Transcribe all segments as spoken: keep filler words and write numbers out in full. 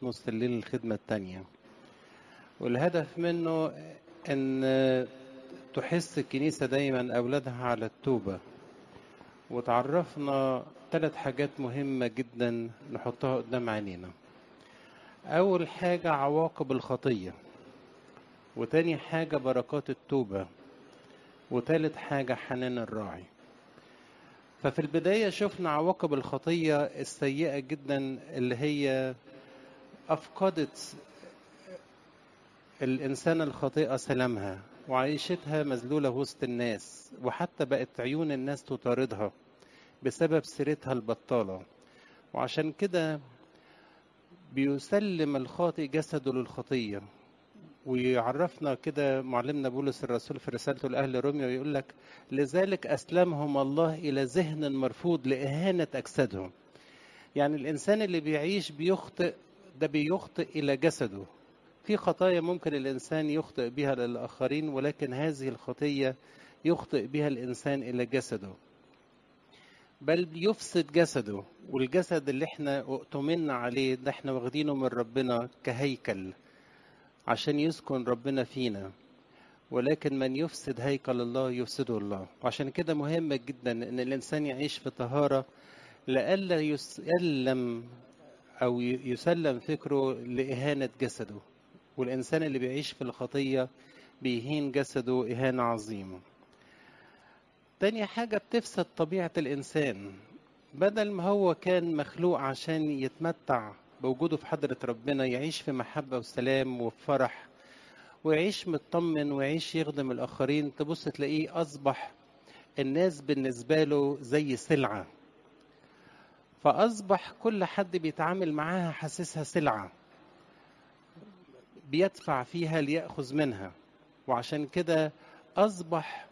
في نص الليل الخدمة التانية، والهدف منه أن تحس الكنيسة دايما أولادها على التوبة، وتعرفنا ثلاث حاجات مهمة جدا نحطها قدام عينينا. أول حاجة عواقب الخطية، وتاني حاجة بركات التوبة، وتالت حاجة حنان الراعي. ففي البداية شفنا عواقب الخطية السيئة جدا اللي هي أفقدت الإنسان الخاطئة سلامها، وعيشتها مذلولة وسط الناس، وحتى بقت عيون الناس تطاردها بسبب سيرتها البطالة. وعشان كده بيسلم الخاطئ جسده للخطية. ويعرفنا كده معلمنا بولس الرسول في رسالته لأهل روميا ويقول لك: لذلك أسلمهم الله إلى ذهن مرفوض لإهانة أجسادهم. يعني الإنسان اللي بيعيش بيخطئ، ده بيخطئ إلى جسده. في خطايا ممكن الإنسان يخطئ بها للآخرين، ولكن هذه الخطية يخطئ بها الإنسان إلى جسده، بل يفسد جسده. والجسد اللي احنا اؤتمنا عليه ده احنا واخدينه من ربنا كهيكل عشان يسكن ربنا فينا، ولكن من يفسد هيكل الله يفسده الله. وعشان كده مهم جدا ان الانسان يعيش في طهارة، لئلا يسلم او يسلم فكره لإهانة جسده. والإنسان اللي بيعيش في الخطية بيهين جسده إهانة عظيمة. تاني حاجة بتفسد طبيعة الإنسان. بدل ما هو كان مخلوق عشان يتمتع بوجوده في حضرة ربنا، يعيش في محبة وسلام وفرح، ويعيش مطمن ويعيش يخدم الآخرين، تبص تلاقيه أصبح الناس بالنسبة له زي سلعة. فأصبح كل حد بيتعامل معاها حاسسها سلعة بيدفع فيها ليأخذ منها. وعشان كده أصبح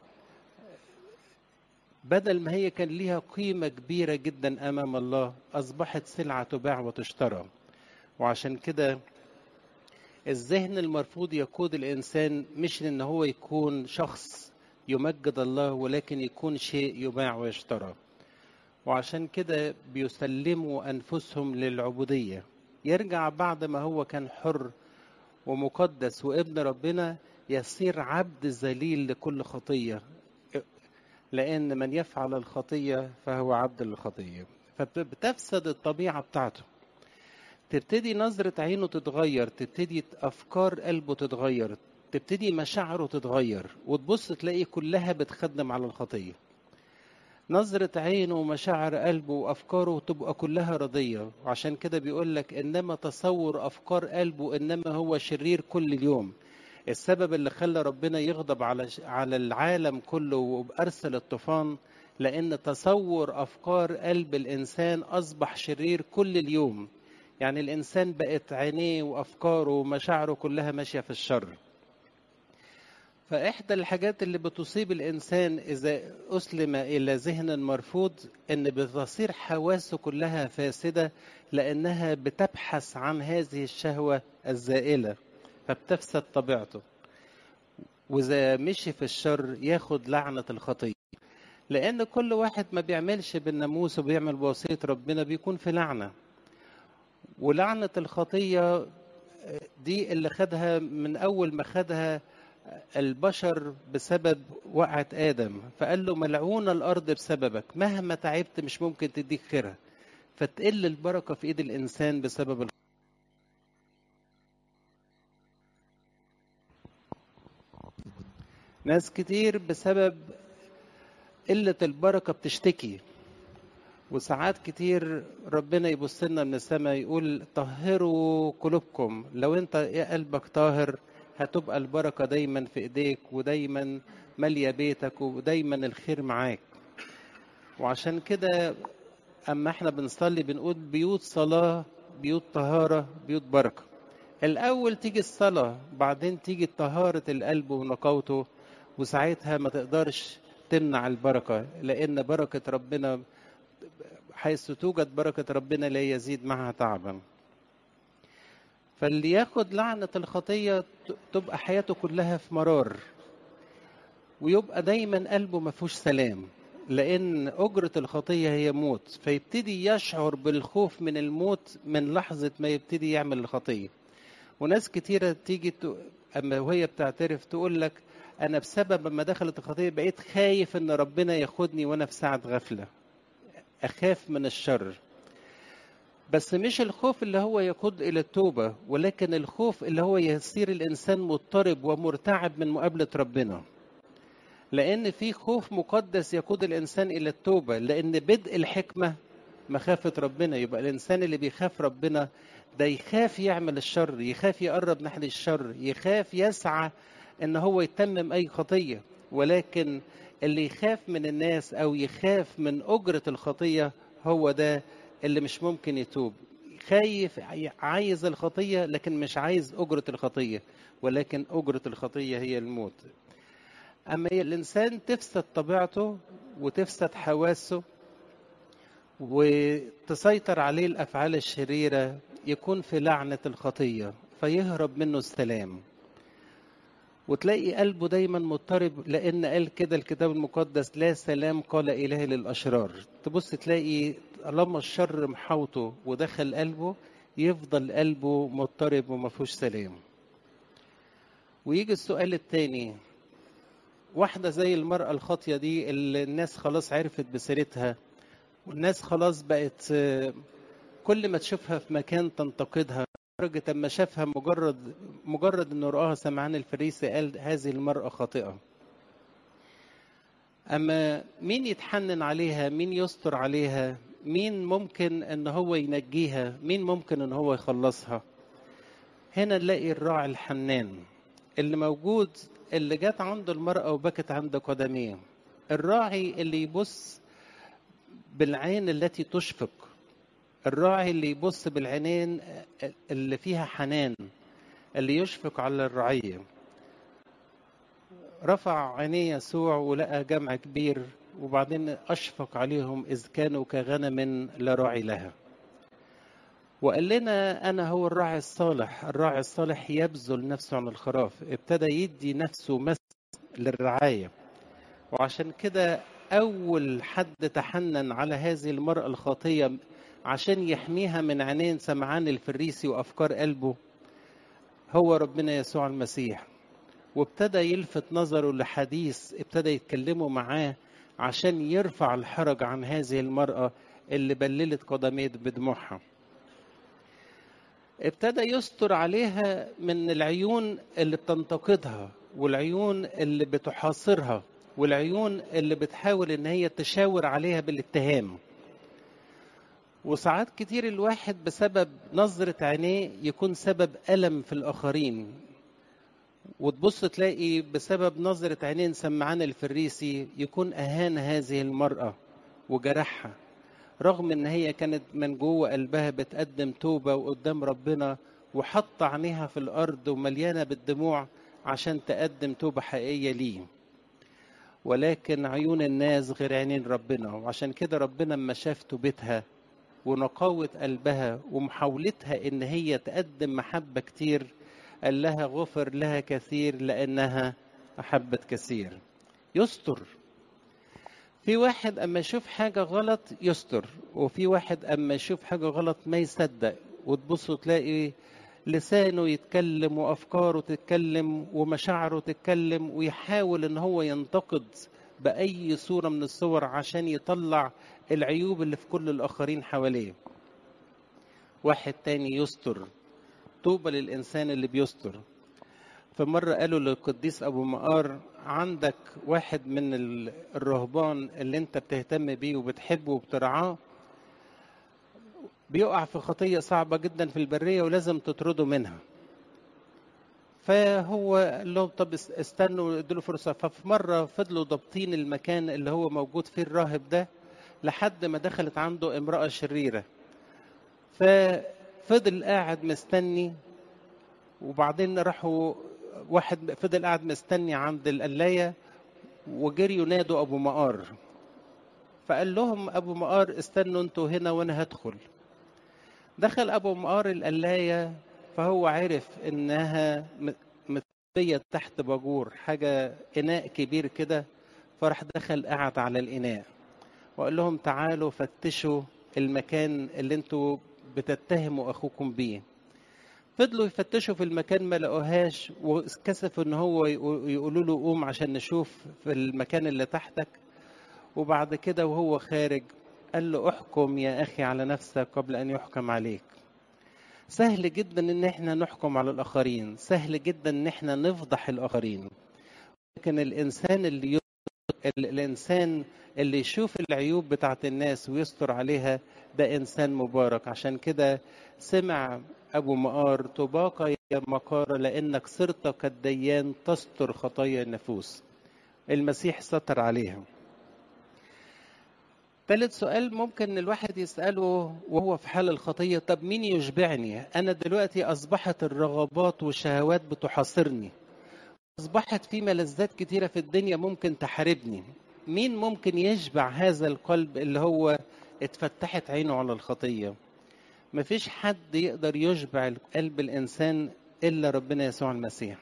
بدل ما هي كان ليها قيمة كبيرة جدا أمام الله، أصبحت سلعة تباع وتشترى. وعشان كده الذهن المرفوض يقود الإنسان مش إن هو يكون شخص يمجد الله، ولكن يكون شيء يباع ويشترى. وعشان كده بيسلموا أنفسهم للعبودية. يرجع بعد ما هو كان حر ومقدس وابن ربنا، يصير عبد ذليل لكل خطية، لأن من يفعل الخطية فهو عبد للخطية. فبتفسد الطبيعة بتاعته، تبتدي نظرة عينه تتغير، تبتدي أفكار قلبه تتغير، تبتدي مشاعره تتغير، وتبص تلاقي كلها بتخدم على الخطية. نظرة عينه ومشاعر قلبه وأفكاره تبقى كلها رضية. وعشان كده بيقول لك: إنما تصور أفكار قلبه إنما هو شرير كل اليوم. السبب اللي خلى ربنا يغضب على على العالم كله وبأرسل الطوفان، لأن تصور أفكار قلب الإنسان أصبح شرير كل اليوم. يعني الإنسان بقت عينيه وأفكاره ومشاعره كلها ماشية في الشر. فإحدى الحاجات اللي بتصيب الإنسان إذا أسلم إلى ذهن مرفوض إن بتصير حواسه كلها فاسدة، لأنها بتبحث عن هذه الشهوة الزائلة، فبتفسد طبيعته. وإذا مشي في الشر ياخد لعنة الخطية، لأن كل واحد ما بيعملش بالناموس وبيعمل بوصية ربنا بيكون في لعنة. ولعنة الخطية دي اللي خدها من أول ما خدها البشر بسبب وقعة آدم، فقال له: ملعون الأرض بسببك، مهما تعبت مش ممكن تديك خيرها. فتقل البركة في إيد الإنسان بسبب الخطية. ناس كتير بسبب قلة البركة بتشتكي. وساعات كتير ربنا يبص لنا من السماء يقول: طهروا قلوبكم. لو انت قلبك طاهر هتبقى البركة دايما في ايديك، ودايما مالية بيتك، ودايما الخير معاك. وعشان كده اما احنا بنصلي بنقول: بيوت صلاة، بيوت طهارة، بيوت بركة. الاول تيجي الصلاة، بعدين تيجي طهارة القلب ونقاوته، وساعتها ما تقدرش تمنع البركة، لان بركة ربنا حيث توجد بركة ربنا لا يزيد معها تعبا. فاللي ياخد لعنة الخطية تبقى حياته كلها في مرار، ويبقى دايما قلبه ما فيهوش سلام. لأن أجرة الخطية هي موت، فيبتدي يشعر بالخوف من الموت من لحظة ما يبتدي يعمل الخطية. وناس كتيرة تيجي ت... أما وهي بتعترف تقول لك أنا بسبب ما دخلت الخطية بقيت خايف إن ربنا ياخدني وأنا في ساعة غفلة، أخاف من الشر. بس مش الخوف اللي هو يقود إلى التوبة، ولكن الخوف اللي هو يصير الإنسان مضطرب ومرتعب من مقابلة ربنا. لأن في خوف مقدس يقود الإنسان إلى التوبة، لأن بدء الحكمة مخافة ربنا. يبقى الإنسان اللي بيخاف ربنا ده يخاف يعمل الشر، يخاف يقرب ناحية الشر، يخاف يسعى إن هو يتمم أي خطية. ولكن اللي يخاف من الناس أو يخاف من أجرة الخطية هو ده اللي مش ممكن يتوب. خايف، عايز الخطية لكن مش عايز أجرة الخطية، ولكن أجرة الخطية هي الموت. أما الإنسان تفسد طبيعته وتفسد حواسه وتسيطر عليه الأفعال الشريرة، يكون في لعنة الخطية فيهرب منه السلام، وتلاقي قلبه دايما مضطرب. لأن قال كده الكتاب المقدس لا سلام قال إلهي للأشرار. تبص تلاقي طالما الشر محوطه ودخل قلبه يفضل قلبه مضطرب وما فيهوش سلام. ويجي السؤال الثاني، واحدة زي المرأة الخاطية دي اللي الناس خلاص عرفت بسيرتها، والناس خلاص بقت كل ما تشوفها في مكان تنتقدها، لدرجة أما شافها مجرد مجرد إنه رآها سمعان الفريسي قال هذه المرأة خاطئة. أما مين يتحنن عليها؟ مين يستر عليها؟ مين ممكن إن هو ينجيها؟ مين ممكن إن هو يخلصها؟ هنا نلاقي الراعي الحنان اللي موجود، اللي جات عند المرأة وبكت عند قدميه. الراعي اللي يبص بالعين التي تشفق، الراعي اللي يبص بالعينين اللي فيها حنان، اللي يشفق على الرعية. رفع عينيه يسوع ولقى جمع كبير، وبعدين أشفق عليهم إذ كانوا كغنم لا راعي لها. وقال لنا أنا هو الراعي الصالح. الراعي الصالح يبذل نفسه عن الخراف، ابتدى يدي نفسه مس للرعاية. وعشان كده أول حد تحنن على هذه المرأة الخاطية عشان يحميها من عينين سمعان الفريسي وأفكار قلبه هو ربنا يسوع المسيح. وابتدى يلفت نظره لحديث ابتدى يتكلموا معاه عشان يرفع الحرج عن هذه المرأة اللي بللت قدميه بدموعها. ابتدى يستر عليها من العيون اللي بتنتقدها، والعيون اللي بتحاصرها، والعيون اللي بتحاول ان هي تشاور عليها بالاتهام. وساعات كتير الواحد بسبب نظرة عينيه يكون سبب ألم في الآخرين. وتبص تلاقي بسبب نظرة عينين سمعان الفريسي يكون أهان هذه المرأة وجرحها، رغم ان هي كانت من جوه قلبها بتقدم توبة وقدام ربنا، وحط عينيها في الأرض ومليانة بالدموع عشان تقدم توبة حقيقية ليه. ولكن عيون الناس غير عينين ربنا. وعشان كده ربنا لما شاف توبتها ونقاوة قلبها ومحاولتها ان هي تقدم محبة كتير قال لها غفر لها كثير لأنها أحبت كثير. يستر. في واحد أما يشوف حاجة غلط يستر، وفي واحد أما يشوف حاجة غلط ما يصدق. وتبصوا تلاقي لسانه يتكلم وأفكاره تتكلم ومشاعره تتكلم، ويحاول ان هو ينتقد بأي صورة من الصور عشان يطلع العيوب اللي في كل الآخرين حواليه. واحد تاني يستر. طوبى للإنسان اللي بيستر. فمرة قالوا للقديس أبو مقار عندك واحد من الرهبان اللي انت بتهتم بيه وبتحبه وبترعاه بيقع في خطية صعبة جدا في البرية ولازم تطرده منها. فهو قال لهم طب استنوا ادوا فرصة. ففي مرة فضلوا ضابطين المكان اللي هو موجود فيه الراهب ده لحد ما دخلت عنده امرأة شريرة. ففضل قاعد مستني، وبعدين راحوا واحد فضل قاعد مستني عند القلاية وجريوا نادوا أبو مقار. فقال لهم أبو مقار استنوا انتوا هنا وأنا هدخل. دخل أبو مقار القلاية فهو عرف إنها متبية تحت باجور، حاجة إناء كبير كده، فراح دخل قعد على الإناء وقال لهم تعالوا فتشوا المكان اللي انتوا بتتهموا أخوكم بيه. فضلوا يفتشوا في المكان ما لقوهاش، وكسفوا ان هو يقولوا له قوم عشان نشوف في المكان اللي تحتك. وبعد كده وهو خارج قال له احكم يا اخي على نفسك قبل ان يحكم عليك. سهل جدا ان احنا نحكم على الاخرين، سهل جدا ان احنا نفضح الاخرين، لكن الانسان اللي ي... الانسان اللي يشوف العيوب بتاعت الناس ويستر عليها ده انسان مبارك. عشان كده سمع ابو مقار طباق يا مقار لانك صرت كالديان تستر خطايا النفوس. المسيح ستر عليها. ثالث سؤال ممكن الواحد يسأله وهو في حال الخطية، طب مين يشبعني؟ أنا دلوقتي أصبحت الرغبات والشهوات بتحاصرني، أصبحت في ملذات كتيرة في الدنيا ممكن تحاربني. مين ممكن يشبع هذا القلب اللي هو اتفتحت عينه على الخطية؟ مفيش حد يقدر يشبع قلب الإنسان إلا ربنا يسوع المسيح.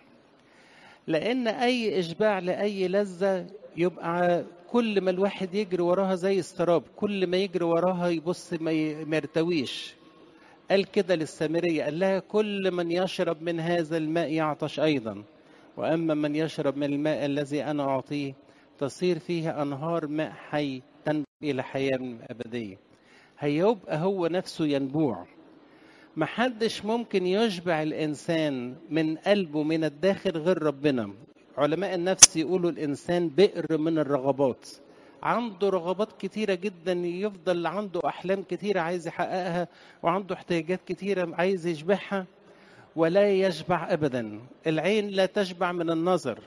لأن أي إشباع لأي لذة يبقى كل ما الواحد يجري وراها زي السراب، كل ما يجري وراها يبص ما يرتويش. قال كده للسامرية، قال لها كل من يشرب من هذا الماء يعطش أيضا، وأما من يشرب من الماء الذي أنا أعطيه تصير فيه أنهار ماء حي تنبع إلى حياة أبدية. هيبقى هو نفسه ينبوع. محدش ممكن يشبع الإنسان من قلبه من الداخل غير ربنا. علماء النفس يقولوا الإنسان بئر من الرغبات، عنده رغبات كتيرة جدا، يفضل عنده أحلام كتيرة عايز يحققها، وعنده احتياجات كتيرة عايز يشبعها، ولا يشبع أبدا. العين لا تشبع من النظر.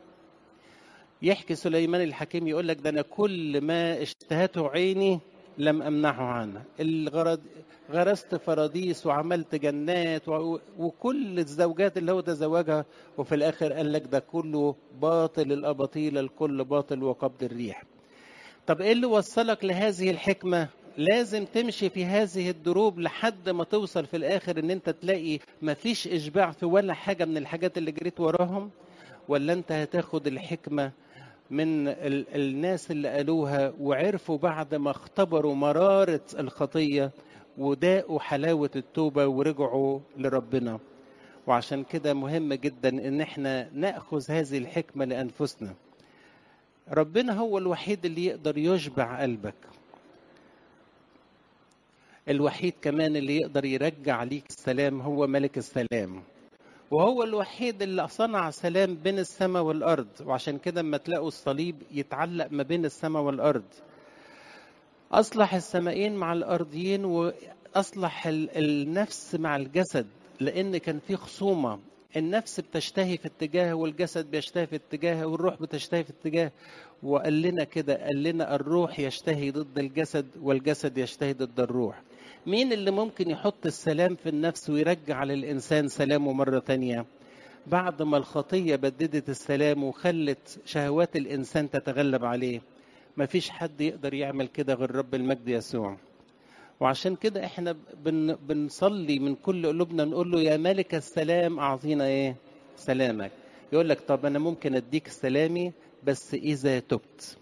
يحكي سليمان الحكيم يقول لك ده أنا كل ما اشتهته عيني لم أمنعه عنه. الغرض غرست فراديس وعملت جنات وكل الزوجات اللي هو تزوجها، وفي الآخر قال لك ده كله باطل الأباطيل، الكل باطل وقبض الريح. طب إيه اللي وصلك لهذه الحكمة؟ لازم تمشي في هذه الدروب لحد ما توصل في الآخر إن أنت تلاقي مفيش إشباع في ولا حاجة من الحاجات اللي جريت وراهم، ولا أنت هتاخد الحكمة من ال الناس اللي قالوها وعرفوا بعد ما اختبروا مرارة الخطية وداقوا حلاوة التوبة ورجعوا لربنا. وعشان كده مهم جدا ان احنا نأخذ هذه الحكمة لأنفسنا. ربنا هو الوحيد اللي يقدر يشبع قلبك، الوحيد كمان اللي يقدر يرجع ليك السلام، هو ملك السلام، وهو الوحيد اللي صنع سلام بين السماء والأرض. وعشان كده اما تلاقوا الصليب يتعلق ما بين السماء والأرض، أصلح السمائين مع الأرضيين، وأصلح النفس مع الجسد، لأن كان في خصومة. النفس بتشتهي في اتجاه والجسد بيشتهي في اتجاه والروح بتشتهي في اتجاه. وقال لنا كده، قال لنا الروح يشتهي ضد الجسد والجسد يشتهي ضد الروح. مين اللي ممكن يحط السلام في النفس ويرجع للإنسان سلامه مرة تانية؟ بعد ما الخطية بددت السلام وخلت شهوات الإنسان تتغلب عليه، مفيش حد يقدر يعمل كده غير رب المجد يسوع. وعشان كده احنا بن بنصلي من كل قلوبنا نقول له يا ملك السلام اعطينا ايه؟ سلامك. يقول لك طب انا ممكن اديك سلامي بس اذا تبت.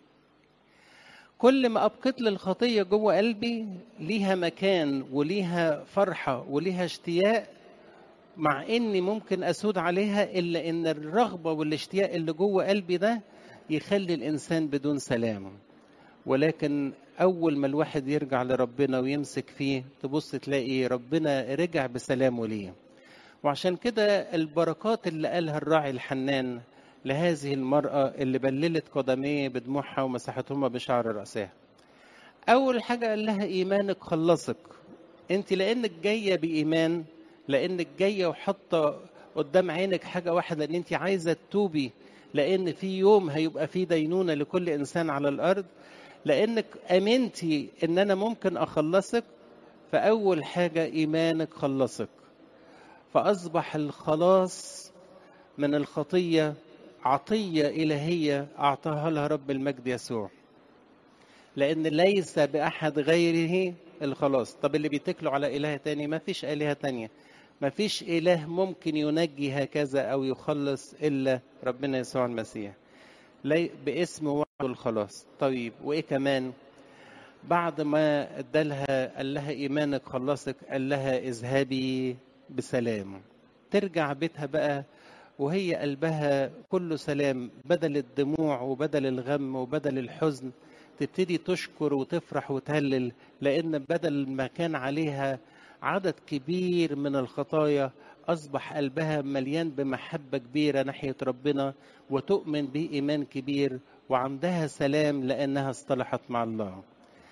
كل ما ابقيت للخطيه جوه قلبي ليها مكان وليها فرحه وليها اشتياق، مع اني ممكن اسود عليها، الا ان الرغبه والاشتياق اللي جوه قلبي ده يخلي الانسان بدون سلام. ولكن أول ما الواحد يرجع لربنا ويمسك فيه تبص تلاقي ربنا رجع بسلامه ليه. وعشان كده البركات اللي قالها الراعي الحنان لهذه المرأة اللي بللت قدميه بدموعها ومسحتهما بشعر رأسها، أول حاجة قال لها إيمانك خلصك. أنت لأنك جاية بإيمان، لأنك جاية وحاطة قدام عينك حاجة واحدة، لأن أنت عايزة تتوبي، لأن في يوم هيبقى في دينونة لكل إنسان على الأرض، لأنك أمنتي إن أنا ممكن أخلصك. فأول حاجة إيمانك خلصك. فأصبح الخلاص من الخطية عطية إلهية أعطاها لها رب المجد يسوع، لأن ليس بأحد غيره الخلاص. طب اللي بيتكلوا على إله تاني، ما فيش آلهة تانية، ما فيش إله ممكن ينجي هكذا أو يخلص إلا ربنا يسوع المسيح. باسم وعد الخلاص. طيب وايه كمان؟ بعد ما ادالها قال لها ايمانك خلصك، قال لها اذهبي بسلام. ترجع بيتها بقى وهي قلبها كله سلام، بدل الدموع وبدل الغم وبدل الحزن تبتدي تشكر وتفرح وتهلل، لأن بدل ما كان عليها عدد كبير من الخطايا أصبح قلبها مليان بمحبة كبيرة ناحية ربنا، وتؤمن به إيمان كبير، وعندها سلام لأنها اصطلحت مع الله.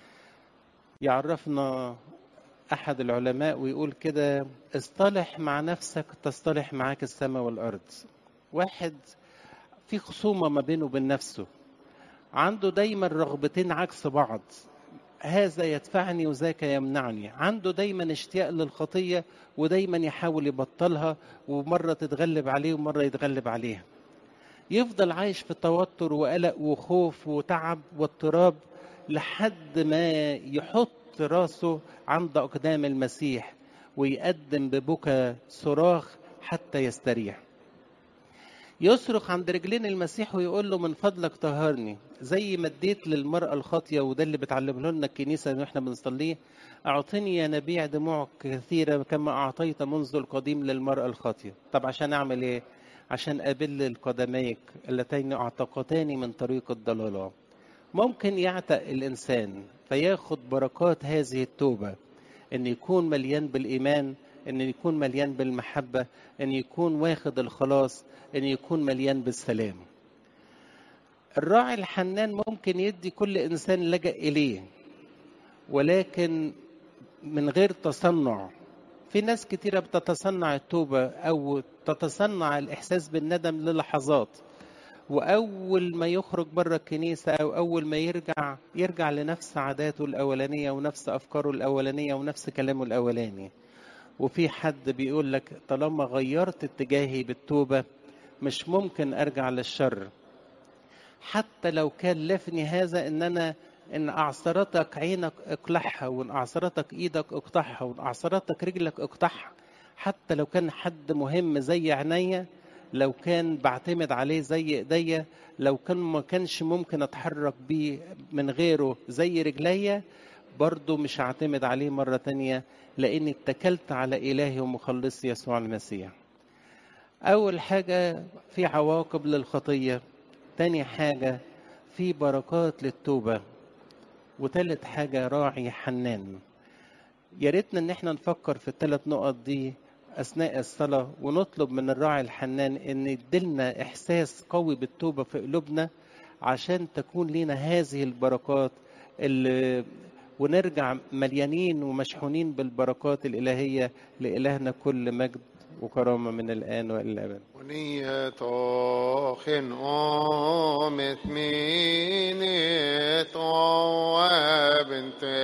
يعرفنا أحد العلماء ويقول كده: اصطلح مع نفسك تصطلح معاك السماء والأرض. واحد في خصومة ما بينه وبين نفسه، عنده دايما رغبتين عكس بعض، هذا يدفعني وذاك يمنعني، عنده دايما اشتياق للخطية ودايما يحاول يبطلها، ومرة تتغلب عليه ومرة يتغلب عليها. يفضل عايش في توتر وقلق وخوف وتعب واضطراب لحد ما يحط راسه عند أقدام المسيح ويقدم ببكى صراخ حتى يستريح. يصرخ عند رجلين المسيح ويقول له: من فضلك طهرني، زي ما اديت للمرأة الخاطية، وده اللي بتعلمه لنا الكنيسة واحنا بنصليه: اعطني يا نبيع دموع كثيرة كما اعطيت منذ القديم للمرأة الخاطية. طب عشان اعمل ايه؟ عشان ابل قدميك اللتين اعتقتاني من طريق الضلالة. ممكن يعتق الانسان فياخد بركات هذه التوبة، ان يكون مليان بالايمان، ان يكون مليان بالمحبة، ان يكون واخد الخلاص، ان يكون مليان بالسلام. الراعي الحنان ممكن يدي كل انسان لجأ اليه، ولكن من غير تصنع. في ناس كتيرة بتتصنع التوبة او تتصنع الاحساس بالندم للحظات، واول ما يخرج بره الكنيسة او اول ما يرجع يرجع لنفس عاداته الاولانية ونفس افكاره الاولانية ونفس كلامه الاولاني. وفي حد بيقول لك: طالما غيرت اتجاهي بالتوبة مش ممكن ارجع للشر، حتى لو كلفني هذا ان انا ان اعصرتك عينك اقلعها، وان اعصرتك ايدك اقطعها، وان اعصرتك رجلك اقطعها. حتى لو كان حد مهم زي عينيا، لو كان بعتمد عليه زي ايديا، لو كان ما كانش ممكن اتحرك بيه من غيره زي رجليا، برضو مش هعتمد عليه مرة تانية، لاني اتكلت على الهي ومخلصي يسوع المسيح. اول حاجة في عواقب للخطية، تاني حاجة في بركات للتوبة، وتالت حاجة راعي حنان. يا ريتنا ان احنا نفكر في الثلاث نقط دي اثناء الصلاة، ونطلب من الراعي الحنان ان يدلنا احساس قوي بالتوبة في قلوبنا، عشان تكون لنا هذه البركات اللي ونرجع مليانين ومشحونين بالبركات الإلهية. لإلهنا كل مجد وكرامة من الآن وإلى الأبد. ونية خن آمت ميني